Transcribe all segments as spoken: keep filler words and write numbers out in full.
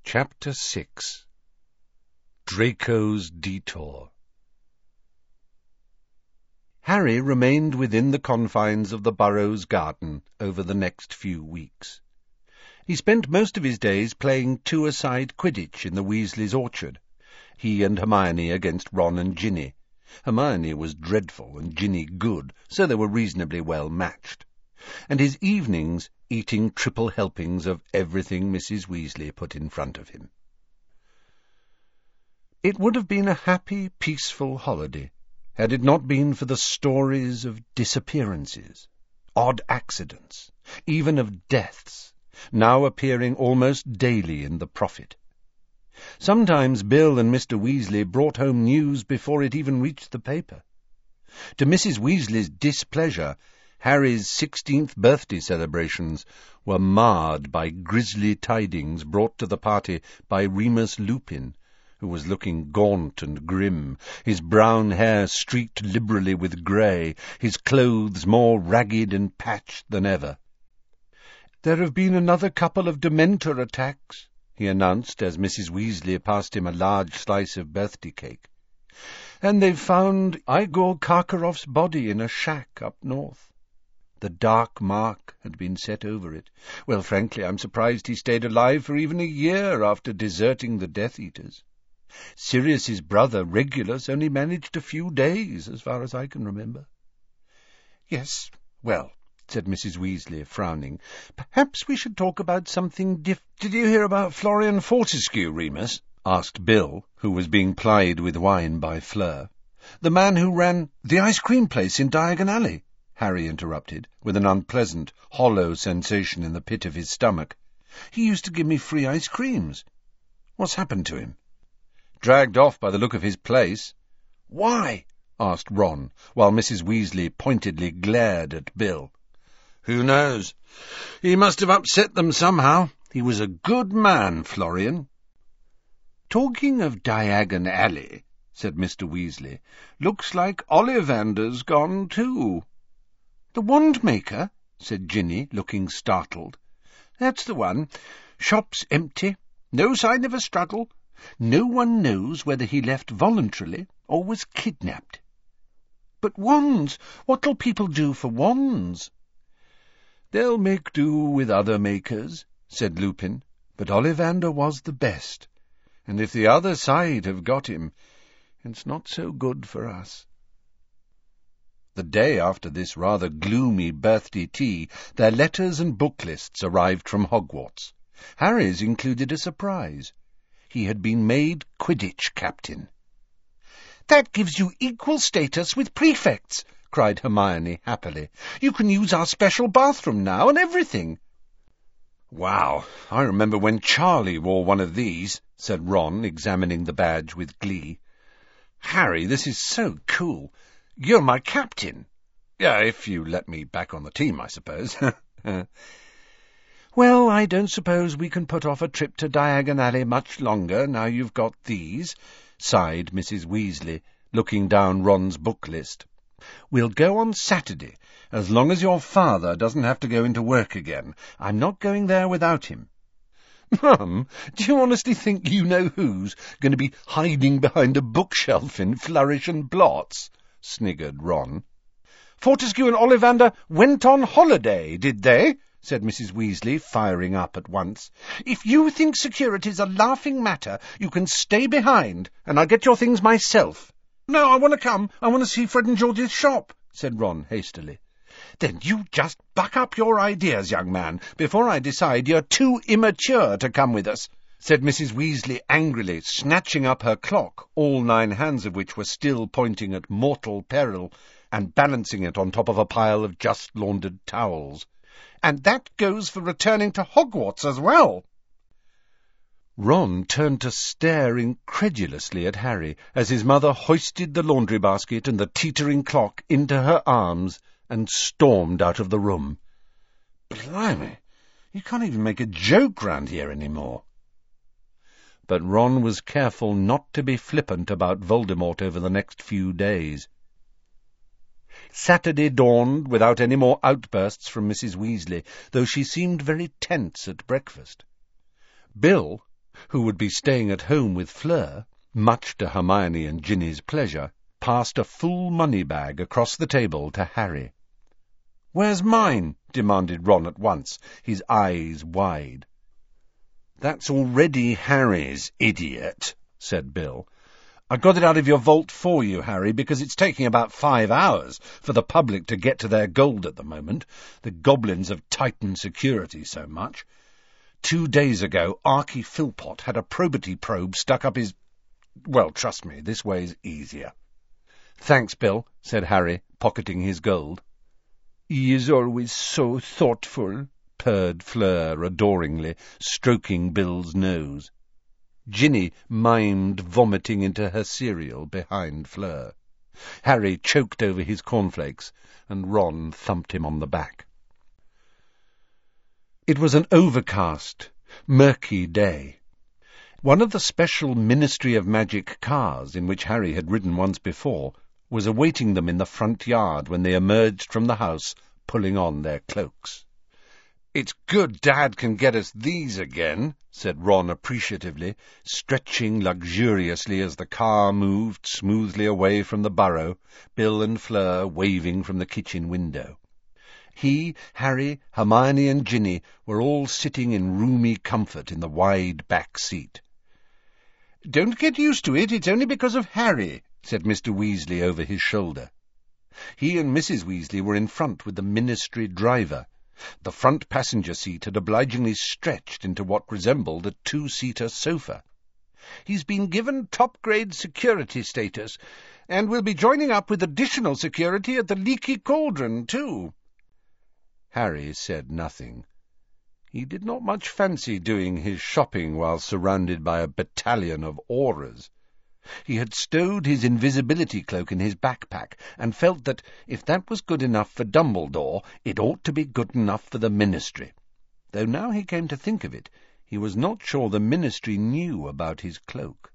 Chapter six. Draco's Detour. Harry remained within the confines of the Burrows garden over the next few weeks. He spent most of his days playing two-a-side Quidditch in the Weasleys' orchard, he and Hermione against Ron and Ginny. Hermione was dreadful and Ginny good, so they were reasonably well matched. And his evenings eating triple helpings of everything Missus Weasley put in front of him. It would have been a happy, peaceful holiday, had it not been for the stories of disappearances, odd accidents, even of deaths, now appearing almost daily in the Prophet. Sometimes Bill and Mister Weasley brought home news before it even reached the paper. To Missus Weasley's displeasure, Harry's sixteenth birthday celebrations were marred by grisly tidings brought to the party by Remus Lupin, who was looking gaunt and grim, his brown hair streaked liberally with grey, his clothes more ragged and patched than ever. "There have been another couple of Dementor attacks," he announced as Missus Weasley passed him a large slice of birthday cake. "And they've found Igor Karkaroff's body in a shack up north. The dark mark had been set over it. Well, frankly, I'm surprised he stayed alive for even a year after deserting the Death Eaters. Sirius's brother, Regulus, only managed a few days, as far as I can remember." "Yes, well," said Missus Weasley, frowning, "perhaps we should talk about something diff—" "Did you hear about Florian Fortescue, Remus?" asked Bill, who was being plied with wine by Fleur. "The man who ran the ice-cream place in Diagon Alley," Harry interrupted, with an unpleasant, hollow sensation in the pit of his stomach. "He used to give me free ice-creams. What's happened to him?" "Dragged off by the look of his place." "Why?" asked Ron, while Missus Weasley pointedly glared at Bill. "Who knows? He must have upset them somehow. He was a good man, Florian." "Talking of Diagon Alley," said Mister Weasley, "looks like Ollivander's gone too." "The Wandmaker?" said Ginny, looking startled. "That's the one. Shop's empty. No sign of a struggle. No one knows whether he left voluntarily or was kidnapped." "But wands! What'll people do for wands?" "They'll make do with other makers," said Lupin, "but Ollivander was the best, and if the other side have got him, it's not so good for us." The day after this rather gloomy birthday tea, their letters and book lists arrived from Hogwarts. Harry's included a surprise. He had been made Quidditch captain. "That gives you equal status with prefects," cried Hermione happily. "You can use our special bathroom now and everything." "Wow, I remember when Charlie wore one of these," said Ron, examining the badge with glee. "Harry, this is so cool. You're my captain. Yeah, if you let me back on the team, I suppose." "Well, I don't suppose we can put off a trip to Diagon Alley much longer, now you've got these," sighed Missus Weasley, looking down Ron's book list. "We'll go on Saturday, as long as your father doesn't have to go into work again. I'm not going there without him." "Mum, do you honestly think you know who's going to be hiding behind a bookshelf in Flourish and Blots?" sniggered Ron. "Fortescue and Ollivander went on holiday, did they?" said Missus Weasley, firing up at once. "If you think security's a laughing matter, you can stay behind, and I'll get your things myself." "No, I want to come. I want to see Fred and George's shop," said Ron hastily. "Then you just buck up your ideas, young man, before I decide you're too immature to come with us," said Missus Weasley angrily, snatching up her clock, all nine hands of which were still pointing at mortal peril, and balancing it on top of a pile of just-laundered towels. "And that goes for returning to Hogwarts as well." Ron turned to stare incredulously at Harry as his mother hoisted the laundry basket and the teetering clock into her arms and stormed out of the room. "Blimey, you can't even make a joke round here any more." But Ron was careful not to be flippant about Voldemort over the next few days. Saturday dawned without any more outbursts from Missus Weasley, though she seemed very tense at breakfast. Bill, who would be staying at home with Fleur, much to Hermione and Ginny's pleasure, passed a full money bag across the table to Harry. "Where's mine?" demanded Ron at once, his eyes wide. "That's already Harry's, idiot," said Bill. "I got it out of your vault for you, Harry, because it's taking about five hours for the public to get to their gold at the moment. The goblins have tightened security so much. Two days ago, Archie Philpott had a probity probe stuck up his... Well, trust me, this way's easier." "Thanks, Bill," said Harry, pocketing his gold. "He is always so thoughtful," purred Fleur adoringly, stroking Bill's nose. Ginny mimed vomiting into her cereal behind Fleur. Harry choked over his cornflakes, and Ron thumped him on the back. It was an overcast, murky day. One of the special Ministry of Magic cars, in which Harry had ridden once before, was awaiting them in the front yard when they emerged from the house, pulling on their cloaks. "It's good Dad can get us these again," said Ron appreciatively, stretching luxuriously as the car moved smoothly away from the burrow, Bill and Fleur waving from the kitchen window. He, Harry, Hermione and Ginny were all sitting in roomy comfort in the wide back seat. "Don't get used to it, it's only because of Harry," said Mister Weasley over his shoulder. He and Missus Weasley were in front with the ministry driver. The front passenger seat had obligingly stretched into what resembled a two-seater sofa. "He's been given top-grade security status, and will be joining up with additional security at the Leaky Cauldron, too." Harry said nothing. He did not much fancy doing his shopping while surrounded by a battalion of Aurors. He had stowed his invisibility cloak in his backpack, and felt that, if that was good enough for Dumbledore, it ought to be good enough for the Ministry. Though now he came to think of it, he was not sure the Ministry knew about his cloak.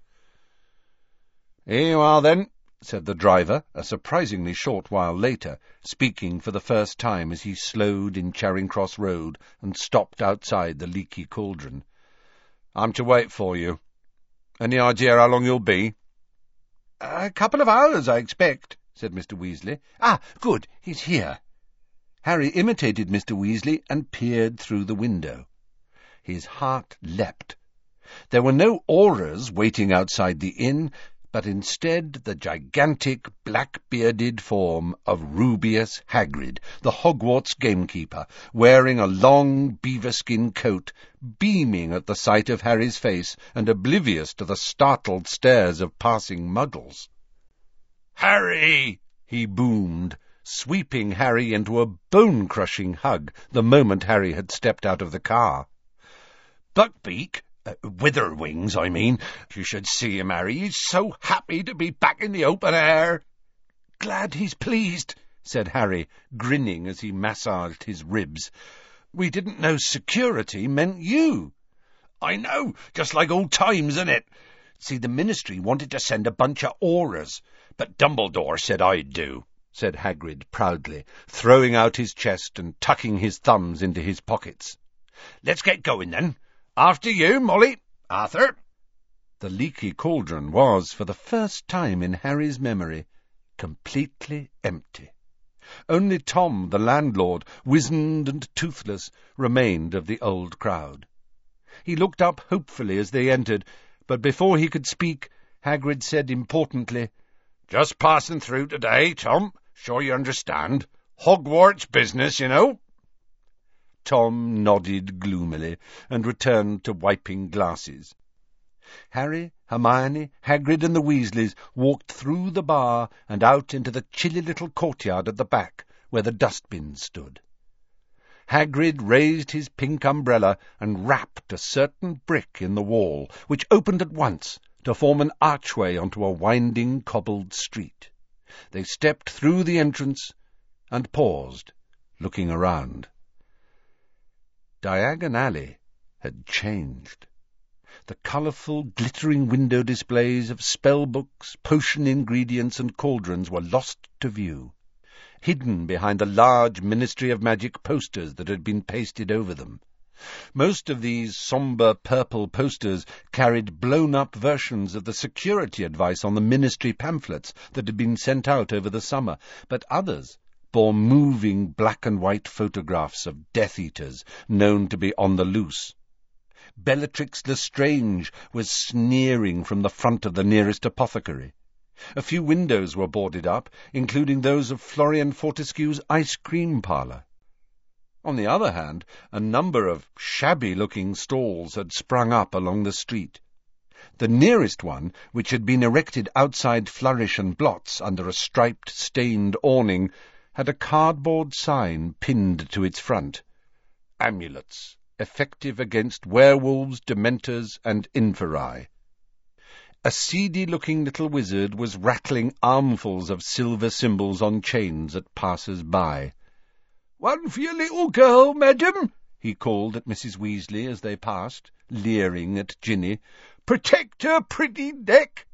"Here you are, then," said the driver, a surprisingly short while later, speaking for the first time as he slowed in Charing Cross Road and stopped outside the Leaky Cauldron. "I'm to wait for you. Any idea how long you'll be?" "A couple of hours, I expect," said Mister Weasley. "Ah, good, he's here." Harry imitated Mister Weasley and peered through the window. His heart leapt. There were no Aurors waiting outside the inn, but instead the gigantic black-bearded form of Rubeus Hagrid, the Hogwarts gamekeeper, wearing a long beaver-skin coat, beaming at the sight of Harry's face and oblivious to the startled stares of passing muggles. "Harry!" he boomed, sweeping Harry into a bone-crushing hug the moment Harry had stepped out of the car. "Buckbeak, Uh, Witherwings, I mean. You should see him, Harry. He's so happy to be back in the open air." "Glad he's pleased," said Harry, grinning as he massaged his ribs. "We didn't know security meant you." "I know, just like old times, innit? See, the Ministry wanted to send a bunch of Aurors, but Dumbledore said I'd do," said Hagrid proudly, throwing out his chest and tucking his thumbs into his pockets. "Let's get going, then. After you, Molly. Arthur." The Leaky Cauldron was, for the first time in Harry's memory, completely empty. Only Tom, the landlord, wizened and toothless, remained of the old crowd. He looked up hopefully as they entered, but before he could speak, Hagrid said importantly, "Just passing through today, Tom. Sure you understand. Hogwarts business, you know." Tom nodded gloomily and returned to wiping glasses. Harry, Hermione, Hagrid and the Weasleys walked through the bar and out into the chilly little courtyard at the back, where the dustbins stood. Hagrid raised his pink umbrella and rapped a certain brick in the wall, which opened at once to form an archway onto a winding cobbled street. They stepped through the entrance and paused, looking around. Diagon Alley had changed. The colourful, glittering window displays of spellbooks, potion ingredients and cauldrons were lost to view, hidden behind the large Ministry of Magic posters that had been pasted over them. Most of these sombre purple posters carried blown-up versions of the security advice on the ministry pamphlets that had been sent out over the summer, but others bore moving black-and-white photographs of Death-Eaters known to be on the loose. Bellatrix Lestrange was sneering from the front of the nearest apothecary. A few windows were boarded up, including those of Florian Fortescue's ice-cream parlour. On the other hand, a number of shabby-looking stalls had sprung up along the street. The nearest one, which had been erected outside Flourish and Blots under a striped, stained awning, had a cardboard sign pinned to its front. Amulets, effective against werewolves, dementors, and inferi. A seedy-looking little wizard was rattling armfuls of silver symbols on chains at passers-by. "One for your little girl, madam," he called at Missus Weasley as they passed, leering at Ginny. "Protect her pretty neck."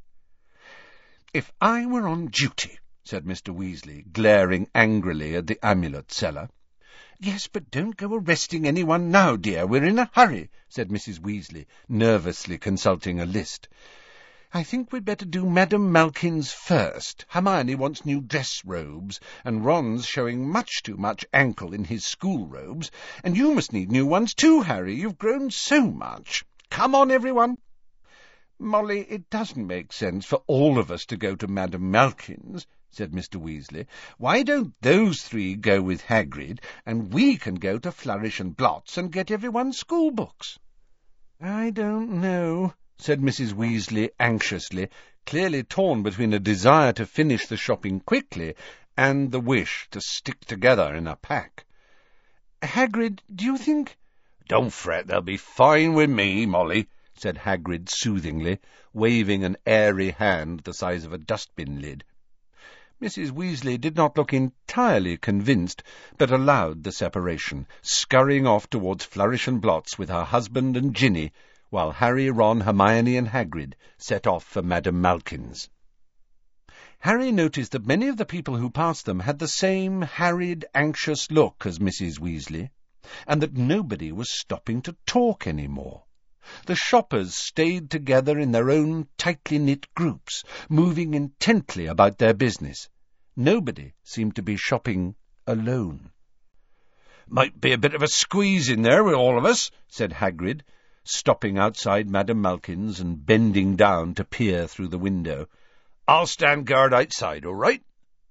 "If I were on duty," said Mister Weasley, glaring angrily at the amulet seller. "Yes, but don't go arresting anyone now, dear. We're in a hurry," said Missus Weasley, nervously consulting a list. "I think we'd better do Madame Malkin's first. Hermione wants new dress robes, and Ron's showing much too much ankle in his school robes, and you must need new ones too, Harry. You've grown so much. Come on, everyone." "Molly, it doesn't make sense for all of us to go to Madame Malkin's," said Mister Weasley. "Why don't those three go with Hagrid, and we can go to Flourish and Blots and get everyone's school books?" "I don't know," said Missus Weasley anxiously, clearly torn between a desire to finish the shopping quickly and the wish to stick together in a pack. "Hagrid, do you think—" "Don't fret, they'll be fine with me, Molly," said Hagrid soothingly, waving an airy hand the size of a dustbin lid. Missus Weasley did not look entirely convinced, but allowed the separation, scurrying off towards Flourish and Blots with her husband and Ginny, while Harry, Ron, Hermione, and Hagrid set off for Madame Malkin's. Harry noticed that many of the people who passed them had the same harried, anxious look as Missus Weasley, and that nobody was stopping to talk any more. The shoppers stayed together in their own tightly-knit groups, moving intently about their business. Nobody seemed to be shopping alone. "Might be a bit of a squeeze in there with all of us," said Hagrid, stopping outside Madame Malkin's and bending down to peer through the window. "I'll stand guard outside, all right?"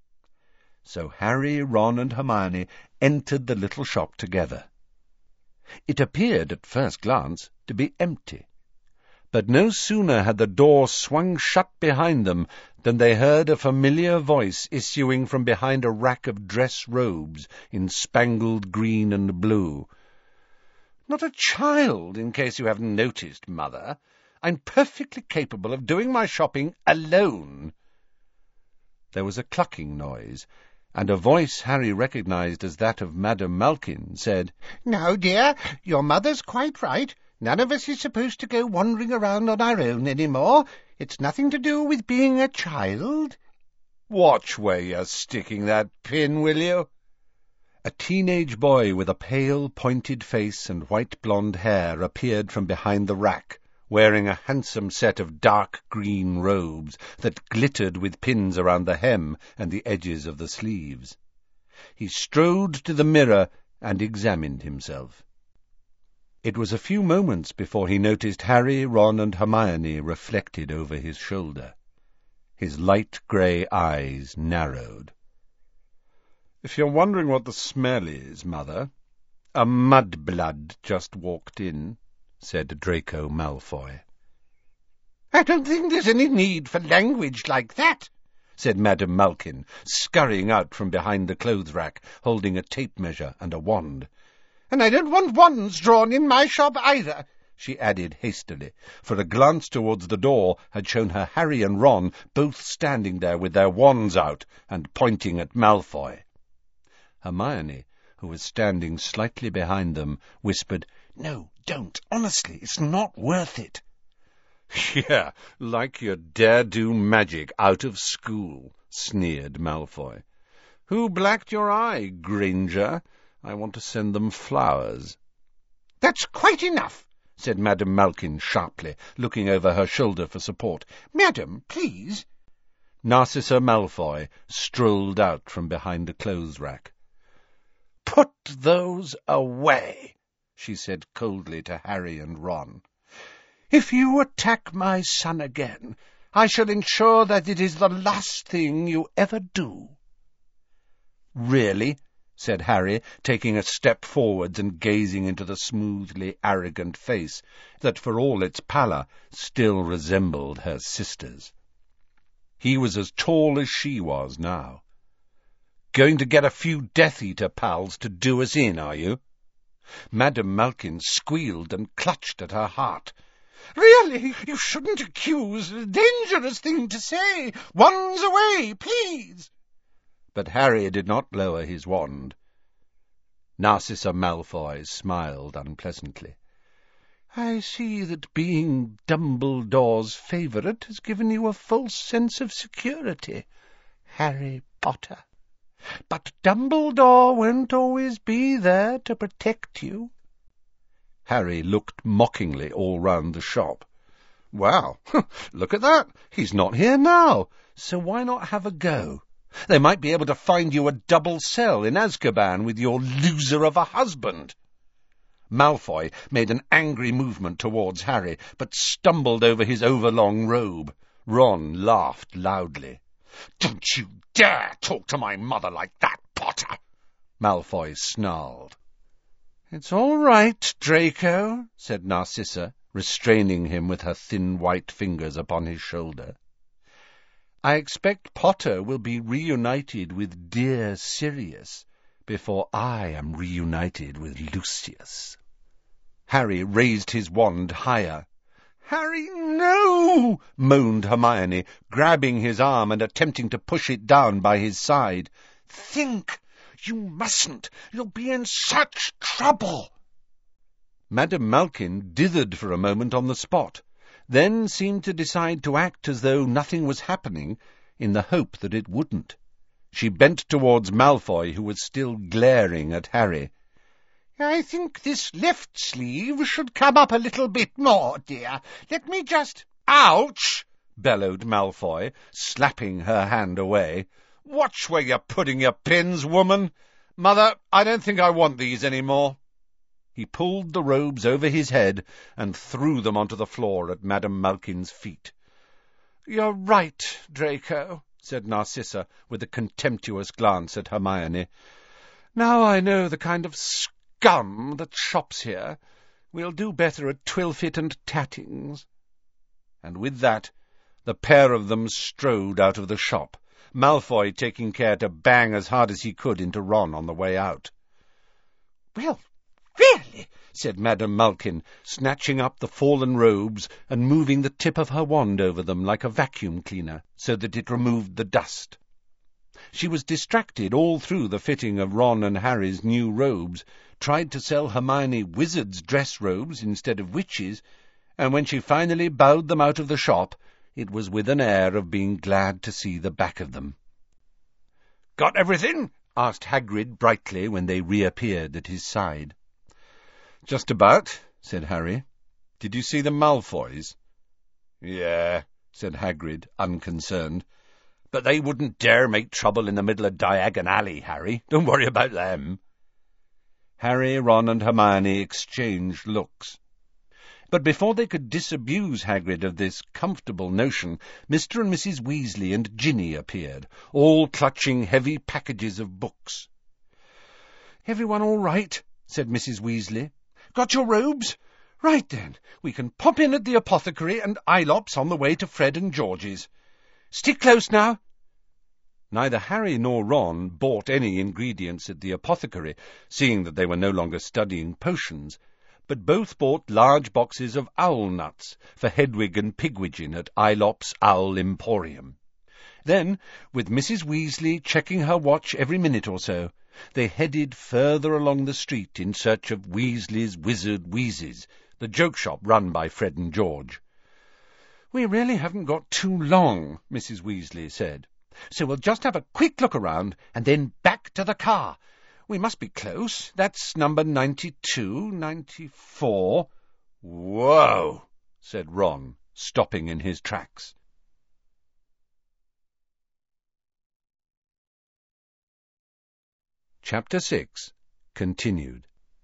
So Harry, Ron, and Hermione entered the little shop together. It appeared at first glance to be empty, but no sooner had the door swung shut behind them than they heard a familiar voice issuing from behind a rack of dress robes in spangled green and blue. "Not a child, in case you haven't noticed, Mother. I'm perfectly capable of doing my shopping alone." There was a clucking noise, and a voice Harry recognized as that of Madame Malkin said, "Now, dear, your mother's quite right. None of us is supposed to go wandering around on our own any more. It's nothing to do with being a child." "Watch where you're sticking that pin, will you?" A teenage boy with a pale, pointed face and white blonde hair appeared from behind the rack, wearing a handsome set of dark green robes that glittered with pins around the hem and the edges of the sleeves. He strode to the mirror and examined himself. It was a few moments before he noticed Harry, Ron, and Hermione reflected over his shoulder. His light grey eyes narrowed. "If you're wondering what the smell is, Mother, a mudblood just walked in," said Draco Malfoy. "I don't think there's any need for language like that," said Madame Malkin, scurrying out from behind the clothes-rack, holding a tape measure and a wand. "And I don't want wands drawn in my shop either," she added hastily, for a glance towards the door had shown her Harry and Ron both standing there with their wands out and pointing at Malfoy. Hermione, who was standing slightly behind them, whispered, "No, don't. Honestly, it's not worth it." "Yeah, like your dare-do magic out of school," sneered Malfoy. "Who blacked your eye, Granger? I want to send them flowers." "That's quite enough," said Madame Malkin sharply, looking over her shoulder for support. "Madam, please." Narcissa Malfoy strolled out from behind the clothes-rack. "Put those away," she said coldly to Harry and Ron. "If you attack my son again, I shall ensure that it is the last thing you ever do." "Really?" said Harry, taking a step forwards and gazing into the smoothly arrogant face that, for all its pallor, still resembled her sister's. He was as tall as she was now. "Going to get a few Death Eater pals to do us in, are you?" Madame Malkin squealed and clutched at her heart. "Really, you shouldn't accuse. A dangerous thing to say. Wands away, please." But Harry did not lower his wand. Narcissa Malfoy smiled unpleasantly. "I see that being Dumbledore's favourite has given you a false sense of security, Harry Potter. But Dumbledore won't always be there to protect you." Harry looked mockingly all round the shop. "Well, look at that! He's not here now, so why not have a go? They might be able to find you a double cell in Azkaban with your loser of a husband." Malfoy made an angry movement towards Harry, but stumbled over his overlong robe. Ron laughed loudly. "Don't you dare talk to my mother like that, Potter!" Malfoy snarled. "It's all right, Draco," said Narcissa, restraining him with her thin white fingers upon his shoulder. "I expect Potter will be reunited with dear Sirius before I am reunited with Lucius." Harry raised his wand higher. "Harry, no!" moaned Hermione, grabbing his arm and attempting to push it down by his side. "Think! You mustn't! You'll be in such trouble!" Madame Malkin dithered for a moment on the spot, then seemed to decide to act as though nothing was happening, in the hope that it wouldn't. She bent towards Malfoy, who was still glaring at Harry. "I think this left sleeve should come up a little bit more, dear. Let me just—" "Ouch!" bellowed Malfoy, slapping her hand away. "Watch where you're putting your pins, woman. Mother, I don't think I want these any more." He pulled the robes over his head and threw them onto the floor at Madame Malkin's feet. "You're right, Draco," said Narcissa, with a contemptuous glance at Hermione. "Now I know the kind of scum that shops here. We'll do better at Twilfit and Tattings." And with that, the pair of them strode out of the shop, Malfoy taking care to bang as hard as he could into Ron on the way out. "Well, really," said Madame Malkin, snatching up the fallen robes and moving the tip of her wand over them like a vacuum cleaner, so that it removed the dust. She was distracted all through the fitting of Ron and Harry's new robes, tried to sell Hermione wizards' dress robes instead of witches', and when she finally bowed them out of the shop, it was with an air of being glad to see the back of them. "Got everything?" asked Hagrid brightly when they reappeared at his side. "Just about," said Harry. "Did you see the Malfoys?" "Yeah," said Hagrid, unconcerned. "But they wouldn't dare make trouble in the middle of Diagon Alley, Harry. Don't worry about them." Harry, Ron, and Hermione exchanged looks. But before they could disabuse Hagrid of this comfortable notion, Mister and Missus Weasley and Ginny appeared, all clutching heavy packages of books. "Everyone all right?" said Missus Weasley. "Got your robes? Right then, we can pop in at the apothecary and Aelops on the way to Fred and George's. Stick close now." Neither Harry nor Ron bought any ingredients at the apothecary, seeing that they were no longer studying potions, but both bought large boxes of owl nuts for Hedwig and Pigwidgeon at Aelops' Owl Emporium. Then, with Missus Weasley checking her watch every minute or so, they headed further along the street in search of Weasley's Wizard Wheezes, the joke shop run by Fred and George. "We really haven't got too long," Missus Weasley said, "so we'll just have a quick look around and then back to the car. We must be close. That's number ninety-two, ninety-four. Whoa, said Ron, stopping in his tracks. Chapter six. Continued.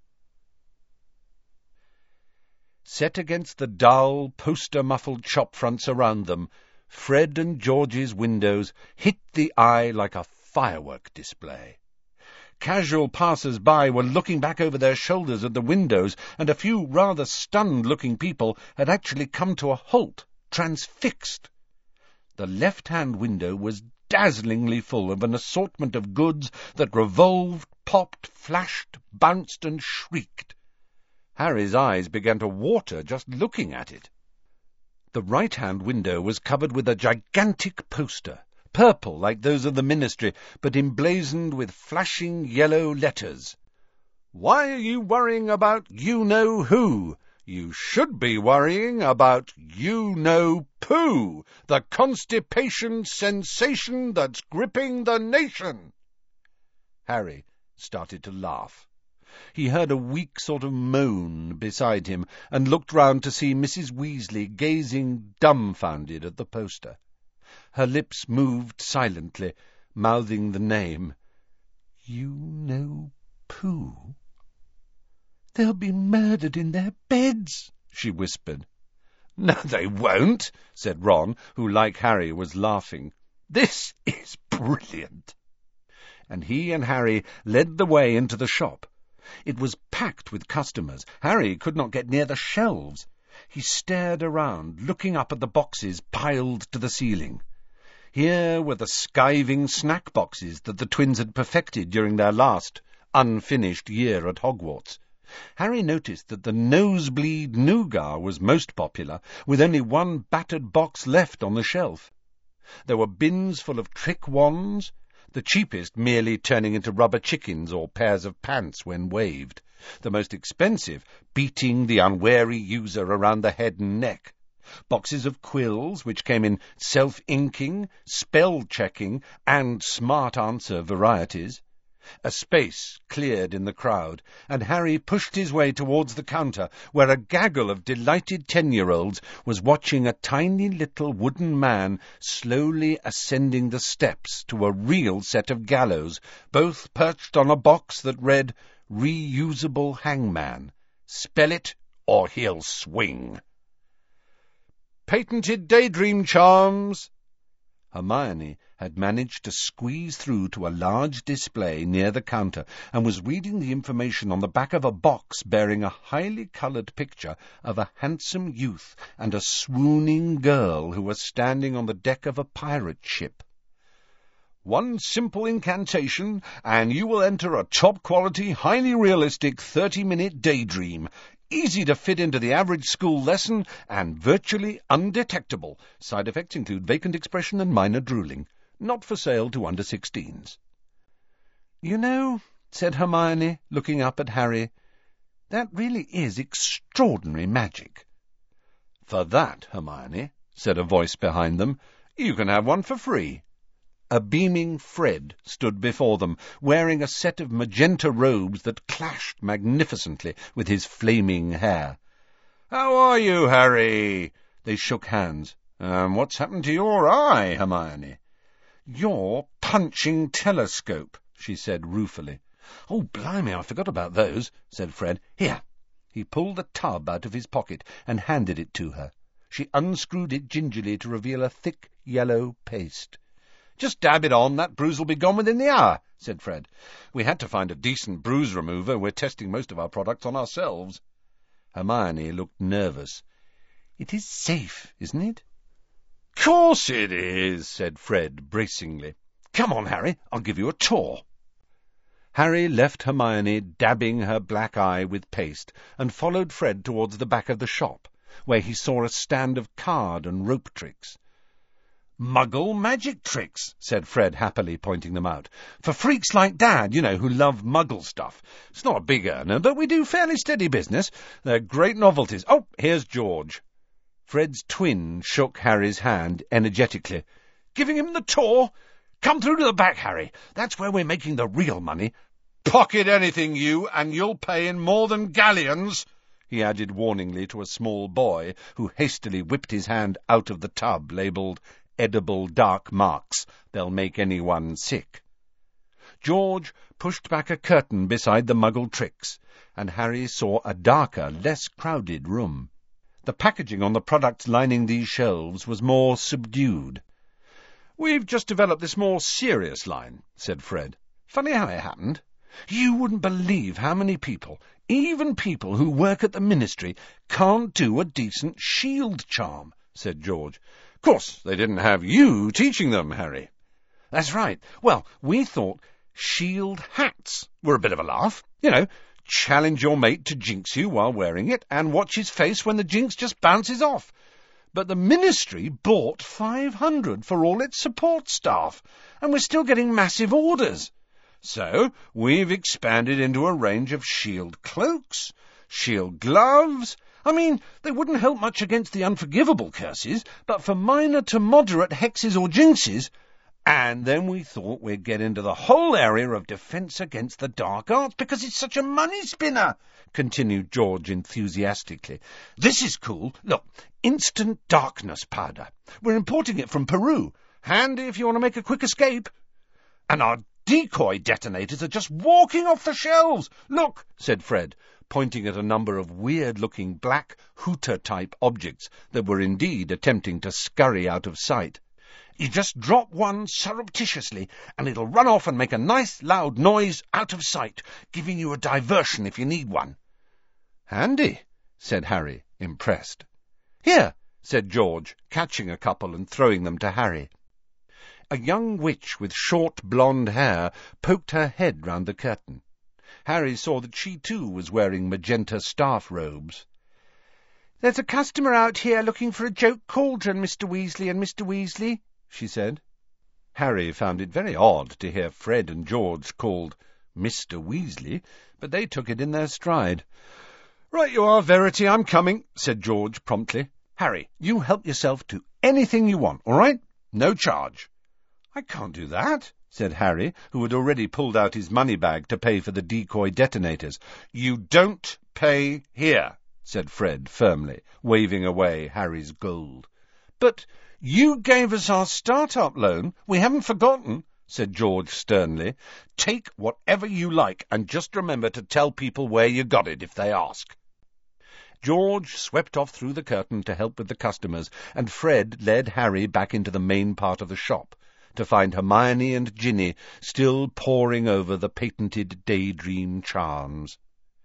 Set against the dull, poster-muffled shop-fronts around them, Fred and George's windows hit the eye like a firework display. Casual passers-by were looking back over their shoulders at the windows, and a few rather stunned-looking people had actually come to a halt, transfixed. The left-hand window was dazzlingly full of an assortment of goods that revolved, popped, flashed, bounced, and shrieked. Harry's eyes began to water just looking at it. The right-hand window was covered with a gigantic poster, purple like those of the ministry, but emblazoned with flashing yellow letters. "Why are you worrying about you-know-who? You should be worrying about you-know-poo, the constipation sensation that's gripping the nation." Harry started to laugh. He heard a weak sort of moan beside him, and looked round to see Missus Weasley gazing dumbfounded at the poster. Her lips moved silently, mouthing the name. "You-know-poo? They'll be murdered in their beds," she whispered. "No, they won't," said Ron, who, like Harry, was laughing. "This is brilliant." And he and Harry led the way into the shop. It was packed with customers. Harry could not get near the shelves. He stared around, looking up at the boxes piled to the ceiling. Here were the skiving snack boxes that the twins had perfected during their last, unfinished year at Hogwarts. Harry noticed that the nosebleed nougat was most popular, with only one battered box left on the shelf. There were bins full of trick wands, the cheapest merely turning into rubber chickens or pairs of pants when waved, the most expensive beating the unwary user around the head and neck, boxes of quills which came in self-inking, spell-checking, and smart-answer varieties. A space cleared in the crowd, and Harry pushed his way towards the counter, where a gaggle of delighted ten-year-olds was watching a tiny little wooden man slowly ascending the steps to a real set of gallows, both perched on a box that read, "Reusable Hangman. Spell it, or he'll swing." "Patented Daydream Charms." Hermione had managed to squeeze through to a large display near the counter and was reading the information on the back of a box bearing a highly coloured picture of a handsome youth and a swooning girl who were standing on the deck of a pirate ship. "One simple incantation, and you will enter a top-quality, highly realistic thirty-minute daydream. Easy to fit into the average school lesson, and virtually undetectable. Side effects include vacant expression and minor drooling. Not for sale to under sixteens. "You know," said Hermione, looking up at Harry, "that really is extraordinary magic." "For that, Hermione," said a voice behind them, "you can have one for free." A beaming Fred stood before them, wearing a set of magenta robes that clashed magnificently with his flaming hair. "How are you, Harry?" They shook hands. "Um, what's happened to your eye, Hermione?" "Your punching telescope," she said ruefully. "Oh, blimey, I forgot about those," said Fred. "Here." He pulled a tub out of his pocket and handed it to her. She unscrewed it gingerly to reveal a thick yellow paste. "Just dab it on, that bruise will be gone within the hour," said Fred. "We had to find a decent bruise remover. We're testing most of our products on ourselves." Hermione looked nervous. "It is safe, isn't it?" "Course it is," said Fred bracingly. "Come on, Harry, I'll give you a tour." Harry left Hermione dabbing her black eye with paste and followed Fred towards the back of the shop, where he saw a stand of card and rope tricks. "Muggle magic tricks," said Fred happily, pointing them out. "For freaks like Dad, you know, who love Muggle stuff. It's not a big earner, but we do fairly steady business. They're great novelties. Oh, here's George." Fred's twin shook Harry's hand energetically. "Giving him the tour? Come through to the back, Harry. That's where we're making the real money." Pocket anything, you, and you'll pay in more than galleons, he added warningly to a small boy who hastily whipped his hand out of the tub labelled Edible Dark Marks. They'll make anyone sick. George pushed back a curtain beside the Muggle Tricks, and Harry saw a darker, less crowded room. The packaging on the products lining these shelves was more subdued. "We've just developed this more serious line," said Fred. "Funny how it happened. You wouldn't believe how many people, even people who work at the Ministry, can't do a decent shield charm," said George. "Of course, they didn't have you teaching them, Harry." "That's right. Well, we thought shield hats were a bit of a laugh. You know, challenge your mate to jinx you while wearing it, and watch his face when the jinx just bounces off. But the Ministry bought five hundred for all its support staff, and we're still getting massive orders. So we've expanded into a range of shield cloaks, shield gloves. I mean, they wouldn't help much against the unforgivable curses, but for minor to moderate hexes or jinxes. And then we thought we'd get into the whole area of defence against the dark arts, because it's such a money-spinner," continued George enthusiastically. "This is cool. Look, instant darkness powder. We're importing it from Peru. Handy if you want to make a quick escape. And our decoy detonators are just walking off the shelves. Look," said Fred, pointing at a number of weird-looking black hooter-type objects that were indeed attempting to scurry out of sight. "You just drop one surreptitiously, and it'll run off and make a nice loud noise out of sight, giving you a diversion if you need one." "Handy," said Harry, impressed. "Here," said George, catching a couple and throwing them to Harry. A young witch with short blonde hair poked her head round the curtain. Harry saw that she too was wearing magenta staff robes. "There's a customer out here looking for a joke cauldron, Mister Weasley and Mister Weasley," she said. Harry found it very odd to hear Fred and George called Mister Weasley, but they took it in their stride. "Right you are, Verity, I'm coming," said George promptly. "Harry, you help yourself to anything you want, all right? No charge." "I can't do that," said Harry, who had already pulled out his money bag to pay for the decoy detonators. "You don't pay here," said Fred firmly, waving away Harry's gold. "But you gave us our start-up loan. We haven't forgotten," said George sternly. "Take whatever you like, and just remember to tell people where you got it if they ask." George swept off through the curtain to help with the customers, and Fred led Harry back into the main part of the shop, to find Hermione and Ginny still poring over the patented Daydream charms.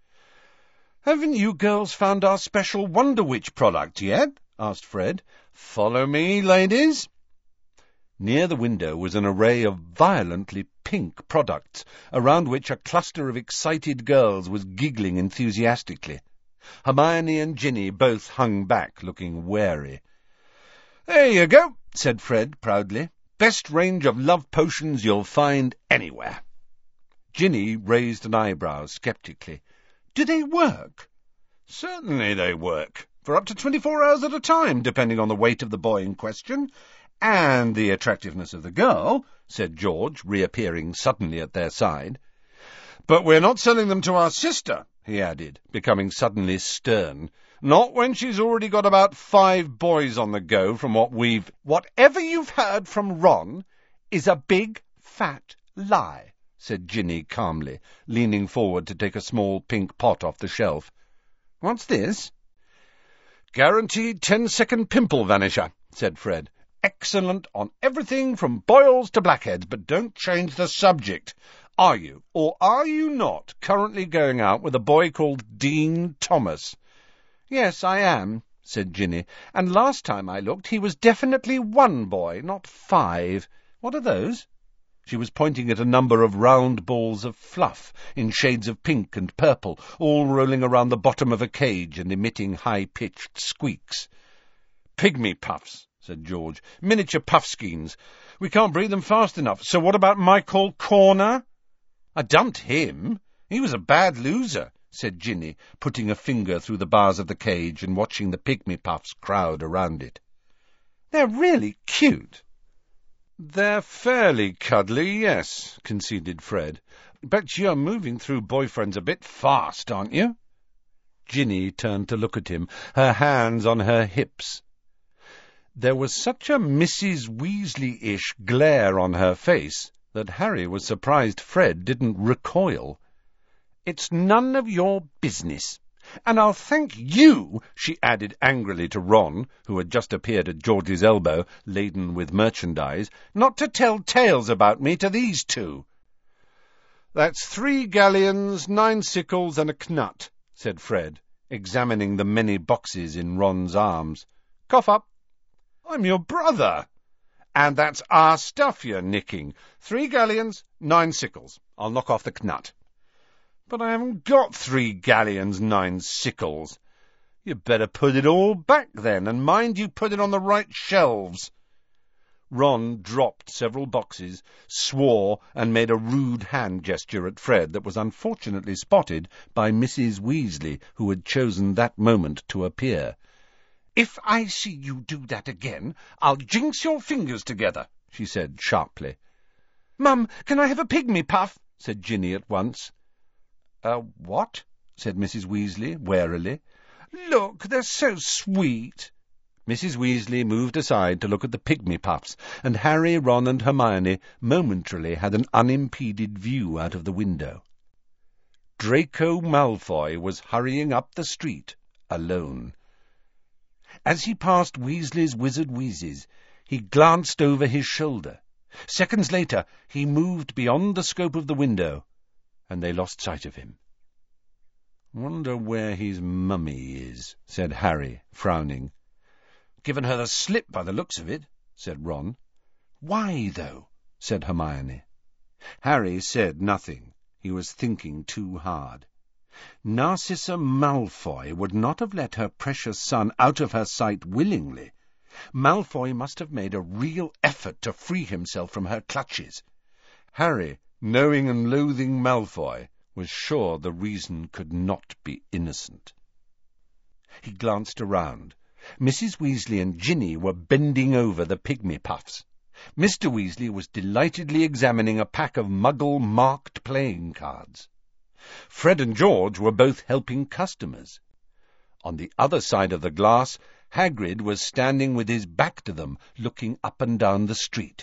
"Haven't you girls found our special Wonder Witch product yet?" asked Fred. "Follow me, ladies." Near the window was an array of violently pink products, around which a cluster of excited girls was giggling enthusiastically. Hermione and Ginny both hung back, looking wary. "There you go," said Fred proudly. "Best range of love potions you'll find anywhere." Ginny raised an eyebrow sceptically. "Do they work?" "Certainly they work, for up to twenty-four hours at a time, depending on the weight of the boy in question, and the attractiveness of the girl," said George, reappearing suddenly at their side. "But we're not selling them to our sister," he added, becoming suddenly stern. "Not when she's already got about five boys on the go from what we've—" "Whatever you've heard from Ron is a big, fat lie," said Ginny calmly, leaning forward to take a small pink pot off the shelf. "What's this?" "Guaranteed ten-second pimple vanisher," said Fred. "Excellent on everything from boils to blackheads, but don't change the subject. Are you, or are you not, currently going out with a boy called Dean Thomas?" "Yes, I am," said Ginny, "and last time I looked he was definitely one boy, not five. What are those?" She was pointing at a number of round balls of fluff in shades of pink and purple, all rolling around the bottom of a cage and emitting high-pitched squeaks. "Pygmy puffs," said George. "Miniature puffskeins. We can't breed them fast enough. So what about Michael Corner?" "I dumped him. He was a bad loser," said Ginny, putting a finger through the bars of the cage and watching the pygmy puffs crowd around it. "They're really cute." "They're fairly cuddly, yes," conceded Fred. Bet you're moving through boyfriends a bit fast, aren't you? Ginny turned to look at him, her hands on her hips. There was such a Missus Weasley-ish glare on her face that Harry was surprised Fred didn't recoil. "It's none of your business. And I'll thank you," she added angrily to Ron, who had just appeared at George's elbow, laden with merchandise, "not to tell tales about me to these two." "That's three galleons, nine sickles, and a knut," said Fred, examining the many boxes in Ron's arms. "Cough up." "I'm your brother." "And that's our stuff you're nicking. Three galleons, nine sickles. I'll knock off the knut." "But I haven't got three galleons, nine sickles." "You'd better put it all back then, and mind you put it on the right shelves." Ron dropped several boxes, swore, and made a rude hand gesture at Fred that was unfortunately spotted by Missus Weasley, who had chosen that moment to appear. "If I see you do that again, I'll jinx your fingers together," she said sharply. "Mum, can I have a pygmy puff?" said Ginny at once. "A what?" said Missus Weasley warily. "Look, they're so sweet." Missus Weasley moved aside to look at the pygmy puffs, and Harry, Ron, and Hermione momentarily had an unimpeded view out of the window. Draco Malfoy was hurrying up the street, alone. As he passed Weasley's Wizard Wheezes, he glanced over his shoulder. Seconds later, he moved beyond the scope of the window, and they lost sight of him. "Wonder where his mummy is," said Harry, frowning. "Given her the slip by the looks of it," said Ron. "Why, though?" said Hermione. Harry said nothing. He was thinking too hard. Narcissa Malfoy would not have let her precious son out of her sight willingly. Malfoy must have made a real effort to free himself from her clutches. Harry, knowing and loathing Malfoy, was sure the reason could not be innocent. He glanced around. Missus Weasley and Ginny were bending over the pygmy puffs. Mister Weasley was delightedly examining a pack of Muggle-marked playing cards. Fred and George were both helping customers. On the other side of the glass, Hagrid was standing with his back to them, looking up and down the street.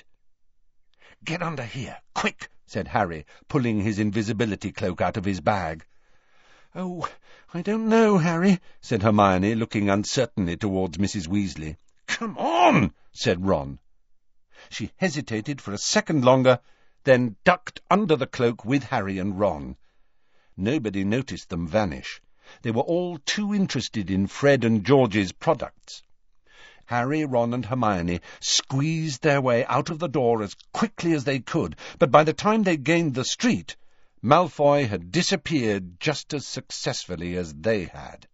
"Get under here, quick!" said Harry, pulling his invisibility cloak out of his bag. "Oh, I don't know, Harry," said Hermione, looking uncertainly towards Missus Weasley. "Come on!" said Ron. She hesitated for a second longer, then ducked under the cloak with Harry and Ron. Nobody noticed them vanish. They were all too interested in Fred and George's products. Harry, Ron, and Hermione squeezed their way out of the door as quickly as they could, but by the time they gained the street, Malfoy had disappeared just as successfully as they had.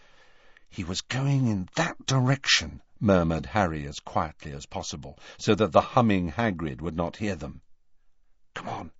"He was going in that direction," murmured Harry as quietly as possible, so that the humming Hagrid would not hear them. "Come on."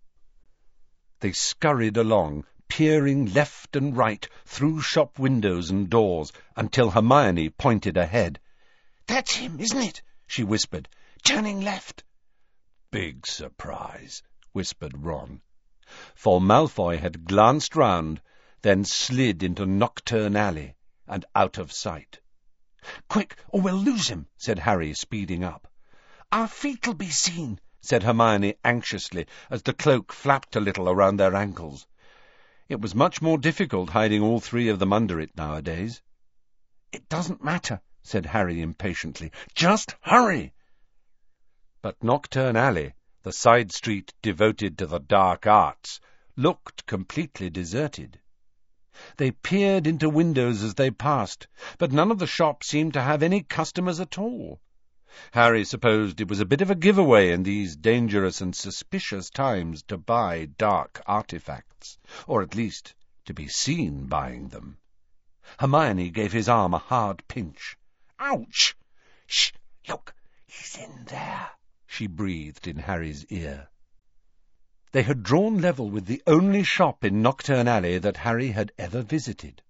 They scurried along, peering left and right through shop windows and doors, until Hermione pointed ahead. "That's him, isn't it?" she whispered. "Turning left." "Big surprise," whispered Ron. For Malfoy had glanced round, then slid into Knockturn Alley, and out of sight. "Quick, or we'll lose him," said Harry, speeding up. "Our feet'll be seen," said Hermione anxiously, as the cloak flapped a little around their ankles. It was much more difficult hiding all three of them under it nowadays. "It doesn't matter," said Harry impatiently. "Just hurry!" But Knockturn Alley, the side street devoted to the dark arts, looked completely deserted. They peered into windows as they passed, but none of the shops seemed to have any customers at all. Harry supposed it was a bit of a giveaway in these dangerous and suspicious times to buy dark artifacts, or at least to be seen buying them. Hermione gave his arm a hard pinch. "Ouch! Shh! Look, he's in there," she breathed in Harry's ear. They had drawn level with the only shop in Knockturn Alley that Harry had ever visited,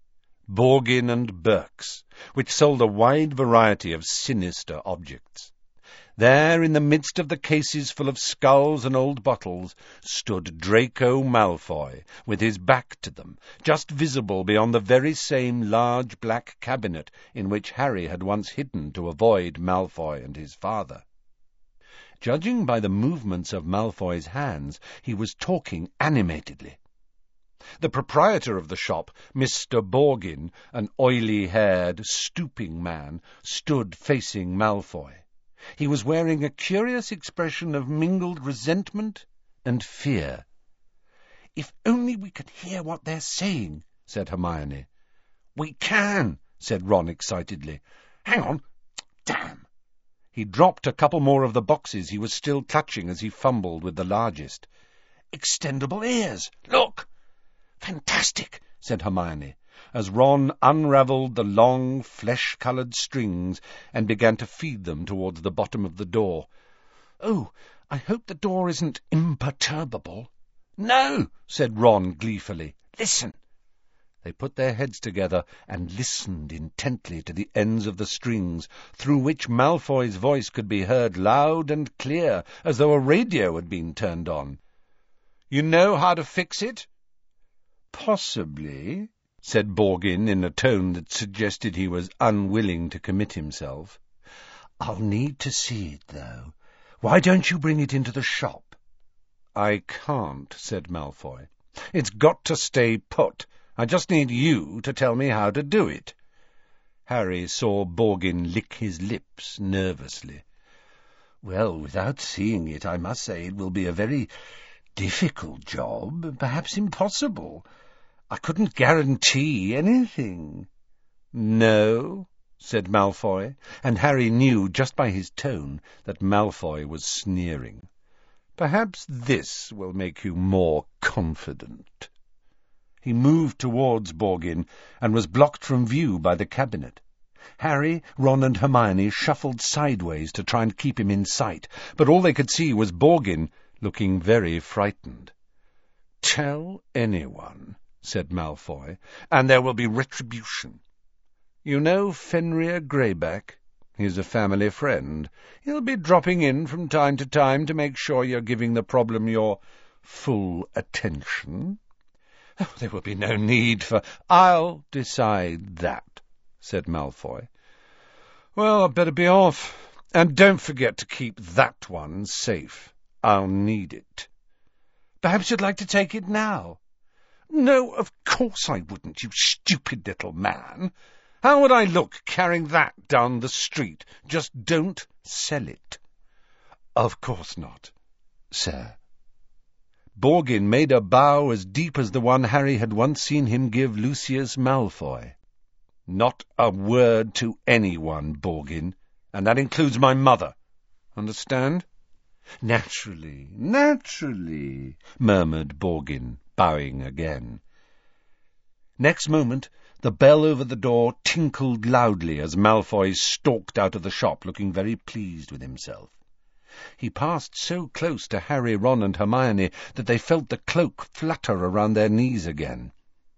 Borgin and Burke's, which sold a wide variety of sinister objects. There, in the midst of the cases full of skulls and old bottles, stood Draco Malfoy, with his back to them, just visible beyond the very same large black cabinet in which Harry had once hidden to avoid Malfoy and his father. Judging by the movements of Malfoy's hands, he was talking animatedly. The proprietor of the shop, Mister Borgin, an oily-haired, stooping man, stood facing Malfoy. He was wearing a curious expression of mingled resentment and fear. "If only we could hear what they're saying," said Hermione. "We can," said Ron excitedly. "Hang on. Damn!" He dropped a couple more of the boxes he was still clutching as he fumbled with the largest. "Extendable ears! Look!" "Fantastic!" said Hermione, as Ron unravelled the long, flesh-coloured strings and began to feed them towards the bottom of the door. "Oh, I hope the door isn't imperturbable." "No," said Ron gleefully. "Listen." They put their heads together and listened intently to the ends of the strings, through which Malfoy's voice could be heard loud and clear, as though a radio had been turned on. "You know how to fix it?" "Possibly," said Borgin in a tone that suggested he was unwilling to commit himself. "I'll need to see it, though. Why don't you bring it into the shop?" "I can't," said Malfoy. "It's got to stay put. I just need you to tell me how to do it." Harry saw Borgin lick his lips nervously. "Well, without seeing it, I must say it will be a very difficult job, perhaps impossible. I couldn't guarantee anything." "No?" said Malfoy, and Harry knew just by his tone that Malfoy was sneering. "Perhaps this will make you more confident." He moved towards Borgin and was blocked from view by the cabinet. Harry, Ron and Hermione shuffled sideways to try and keep him in sight, but all they could see was Borgin, looking very frightened. "Tell anyone," said Malfoy, "and there will be retribution. You know Fenrir Greyback? He's a family friend. He'll be dropping in from time to time to make sure you're giving the problem your full attention." "Oh, there will be no need for—" "I'll decide that," said Malfoy. "Well, I'd better be off. And don't forget to keep that one safe. I'll need it." "Perhaps you'd like to take it now?" "No, of course I wouldn't, you stupid little man. How would I look carrying that down the street? Just don't sell it." "Of course not, sir." Borgin made a bow as deep as the one Harry had once seen him give Lucius Malfoy. "Not a word to anyone, Borgin, and that includes my mother. Understand?" "Naturally, naturally," murmured Borgin, bowing again. Next moment, the bell over the door tinkled loudly as Malfoy stalked out of the shop, looking very pleased with himself. He passed so close to Harry, Ron and Hermione that they felt the cloak flutter around their knees again.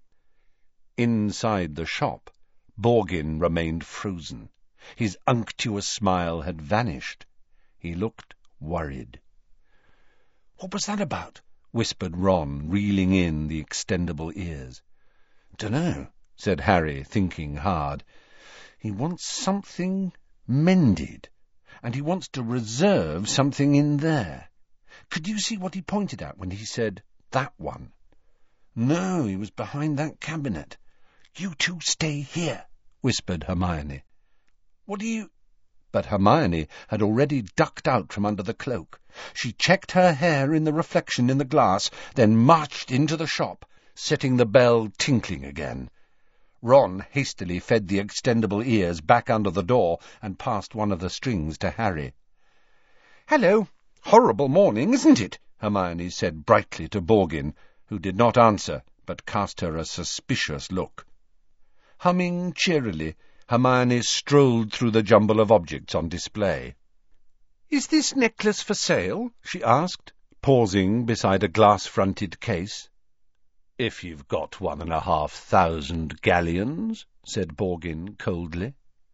Inside the shop, Borgin remained frozen. His unctuous smile had vanished. He looked worried. "What was that about?" whispered Ron, reeling in the extendable ears. "Dunno," said Harry, thinking hard. "He wants something mended, and he wants to reserve something in there. Could you see what he pointed at when he said, 'that one'?" "No, he was behind that cabinet." "You two stay here," whispered Hermione. "What do you—" But Hermione had already ducked out from under the cloak. She checked her hair in the reflection in the glass, then marched into the shop, setting the bell tinkling again. Ron hastily fed the extendable ears back under the door and passed one of the strings to Harry. "Hello! Horrible morning, isn't it?" Hermione said brightly to Borgin, who did not answer, but cast her a suspicious look. Humming cheerily, Hermione strolled through the jumble of objects on display. "Is this necklace for sale?" she asked, pausing beside a glass-fronted case. "If you've got one and a half thousand galleons," said Borgin coldly.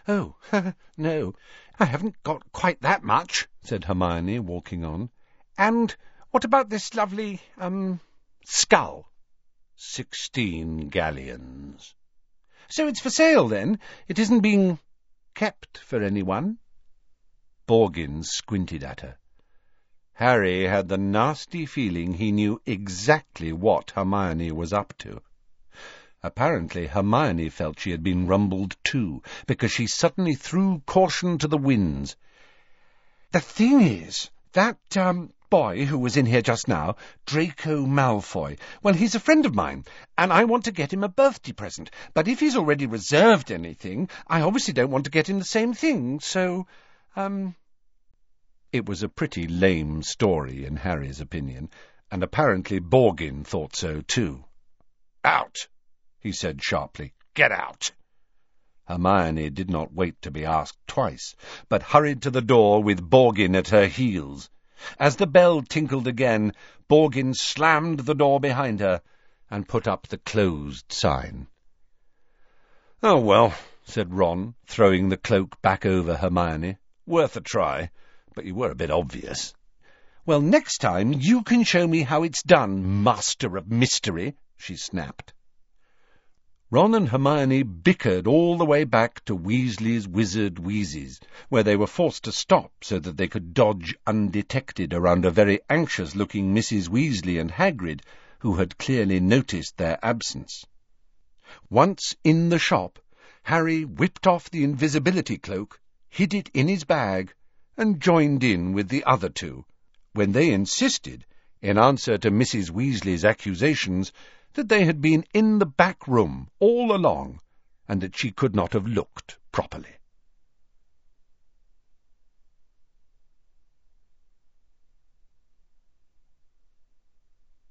"Oh, no, I haven't got quite that much," said Hermione, walking on. "And what about this lovely, um, skull?" "Sixteen galleons." "So it's for sale, then? It isn't being kept for anyone?" Borgin squinted at her. Harry had the nasty feeling he knew exactly what Hermione was up to. Apparently Hermione felt she had been rumbled too, because she suddenly threw caution to the winds. "The thing is, that, um, boy who was in here just now, Draco Malfoy, well, he's a friend of mine, and I want to get him a birthday present, but if he's already reserved anything, I obviously don't want to get him the same thing, so, um—" It was a pretty lame story, in Harry's opinion, and apparently Borgin thought so too. "Out!" he said sharply. "Get out!" Hermione did not wait to be asked twice, but hurried to the door with Borgin at her heels. As the bell tinkled again, Borgin slammed the door behind her and put up the closed sign. "Oh, well," said Ron, throwing the cloak back over Hermione. "Worth a try, but you were a bit obvious." "Well, next time you can show me how it's done, Master of Mystery," she snapped. Ron and Hermione bickered all the way back to Weasley's Wizard Wheezes, where they were forced to stop so that they could dodge undetected around a very anxious-looking Missus Weasley and Hagrid, who had clearly noticed their absence. Once in the shop, Harry whipped off the invisibility cloak, hid it in his bag, and joined in with the other two, when they insisted, in answer to Missus Weasley's accusations, that they had been in the back room all along, and that she could not have looked properly.